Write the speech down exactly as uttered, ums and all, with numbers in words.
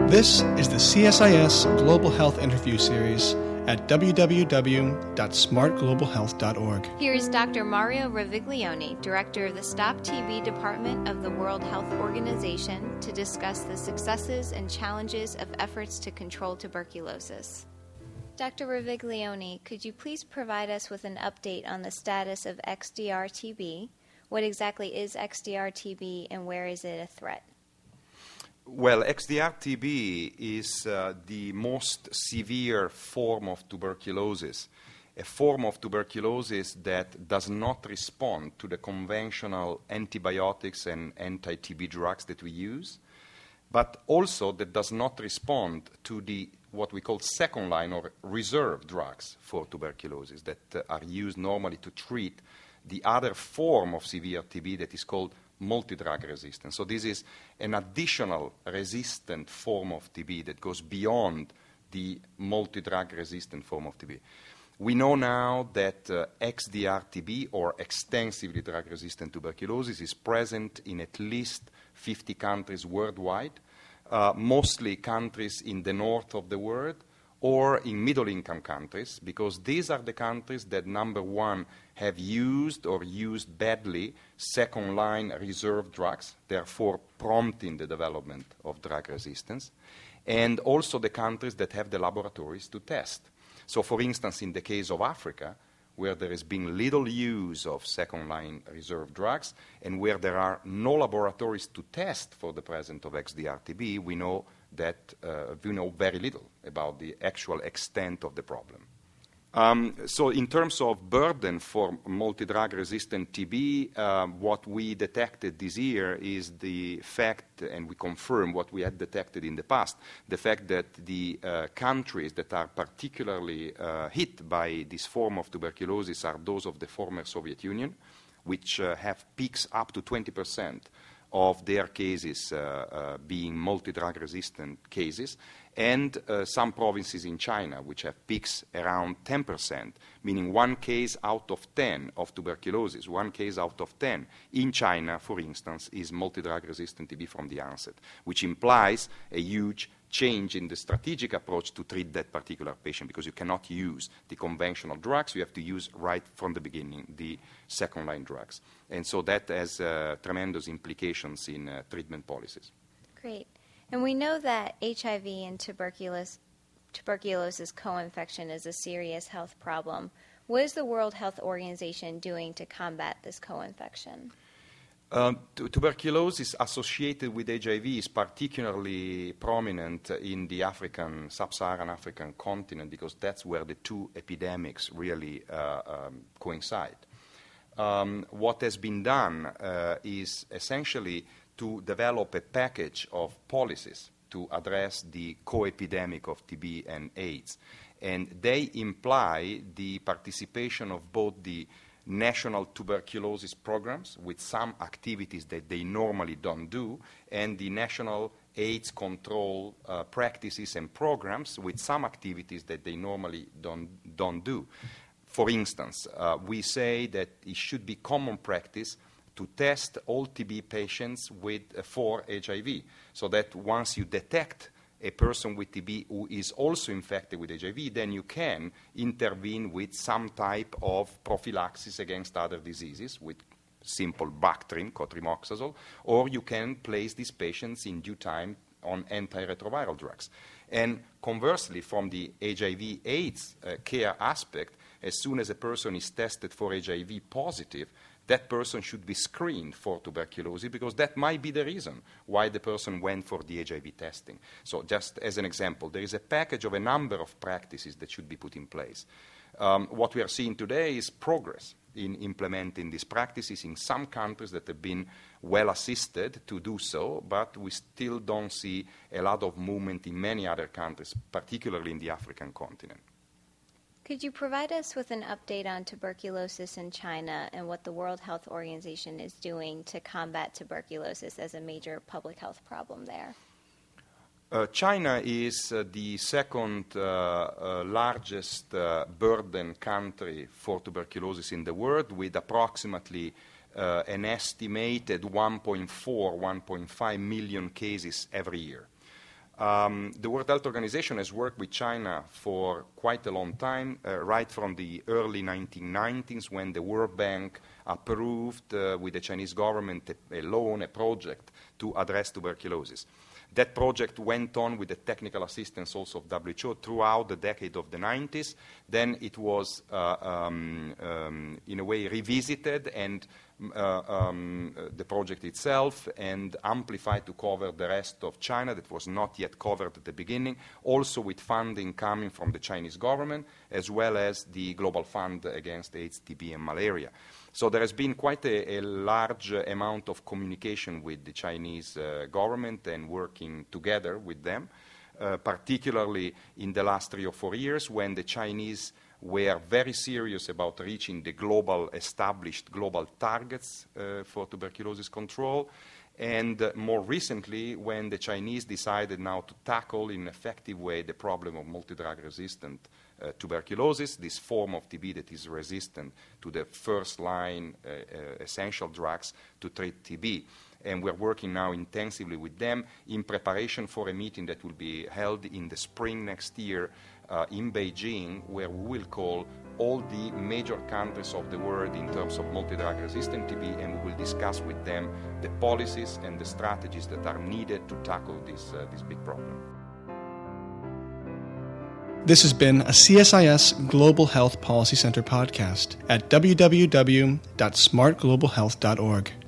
This is the C S I S Global Health Interview Series at w w w dot smart global health dot org. Here is Doctor Mario Roviglione, Director of the Stop T B Department of the World Health Organization, to discuss the successes and challenges of efforts to control tuberculosis. Doctor Roviglione, could you please provide us with an update on the status of X D R T B? What exactly is X D R T B and where is it a threat? Well, X D R T B is uh, the most severe form of tuberculosis, a form of tuberculosis that does not respond to the conventional antibiotics and anti-T B drugs that we use, but also that does not respond to the what we call second line or reserve drugs for tuberculosis that uh, are used normally to treat the other form of severe T B that is called multi-drug resistance. So this is an additional resistant form of T B that goes beyond the multi-drug resistant form of T B. We know now that uh, X D R T B, or extensively drug-resistant tuberculosis, is present in at least fifty countries worldwide, uh, mostly countries in the north of the world or in middle-income countries, because these are the countries that, number one, have used or used badly second-line reserve drugs, therefore prompting the development of drug resistance, and also the countries that have the laboratories to test. So, for instance, in the case of Africa, where there has been little use of second-line reserve drugs and where there are no laboratories to test for the presence of X D R T B, we know that uh, we know very little about the actual extent of the problem. Um, so in terms of burden for multi-drug resistant T B, uh, what we detected this year is the fact, and we confirm what we had detected in the past, the fact that the uh, countries that are particularly uh, hit by this form of tuberculosis are those of the former Soviet Union, which uh, have peaks up to twenty percent of their cases uh, uh, being multi-drug resistant cases, and uh, some provinces in China which have peaks around ten percent, meaning one case out of ten of tuberculosis, one case out of ten in China, for instance, is multi-drug resistant T B from the onset, which implies a huge change in the strategic approach to treat that particular patient, because you cannot use the conventional drugs. You have to use right from the beginning the second-line drugs. And so that has uh, tremendous implications in uh, treatment policies. Great. And we know that H I V and tuberculosis, tuberculosis co-infection is a serious health problem. What is the World Health Organization doing to combat this co-infection? Uh, t- tuberculosis associated with H I V is particularly prominent in the African, sub-Saharan African continent, because that's where the two epidemics really uh, um, coincide. Um, what has been done uh, is essentially to develop a package of policies to address the co-epidemic of T B and AIDS. And they imply the participation of both the national tuberculosis programs with some activities that they normally don't do, and the national AIDS control uh, practices and programs with some activities that they normally don't, don't do. For instance, uh, we say that it should be common practice to test all T B patients with, uh, for H I V, so that once you detect a person with T B who is also infected with H I V, then you can intervene with some type of prophylaxis against other diseases with simple Bactrim, cotrimoxazole, or you can place these patients in due time on antiretroviral drugs. And conversely, from the H I V AIDS uh, care aspect, as soon as a person is tested for H I V positive, that person should be screened for tuberculosis, because that might be the reason why the person went for the H I V testing. So just as an example, there is a package of a number of practices that should be put in place. Um, what we are seeing today is progress in implementing these practices in some countries that have been well assisted to do so, but we still don't see a lot of movement in many other countries, particularly in the African continent. Could you provide us with an update on tuberculosis in China and what the World Health Organization is doing to combat tuberculosis as a major public health problem there? Uh, China is uh, the second uh, uh, largest uh, burden country for tuberculosis in the world, with approximately uh, an estimated one point four, one point five million cases every year. Um, the World Health Organization has worked with China for quite a long time, uh, right from the early nineteen nineties, when the World Bank approved uh, with the Chinese government a, a loan, a project to address tuberculosis. That project went on with the technical assistance also of W H O throughout the decade of the nineties. Then it was, uh, um, um, in a way, revisited and uh, um, uh, the project itself and amplified to cover the rest of China that was not yet covered at the beginning, also with funding coming from the Chinese government, as well as the Global Fund Against AIDS, T B, and Malaria. So there has been quite a, a large uh, amount of communication with the Chinese uh, government and working together with them, uh, particularly in the last three or four years when the Chinese were very serious about reaching the global, established global targets uh, for tuberculosis control. And uh, more recently, when the Chinese decided now to tackle in an effective way the problem of multi-drug resistant uh, tuberculosis, this form of T B that is resistant to the first-line uh, uh, essential drugs to treat T B. And we're working now intensively with them in preparation for a meeting that will be held in the spring next year uh, in Beijing, where we will call all the major countries of the world in terms of multi-drug resistant T B, and we will discuss with them the policies and the strategies that are needed to tackle this, uh, this big problem. This has been a C S I S Global Health Policy Center podcast at w w w dot smart global health dot org.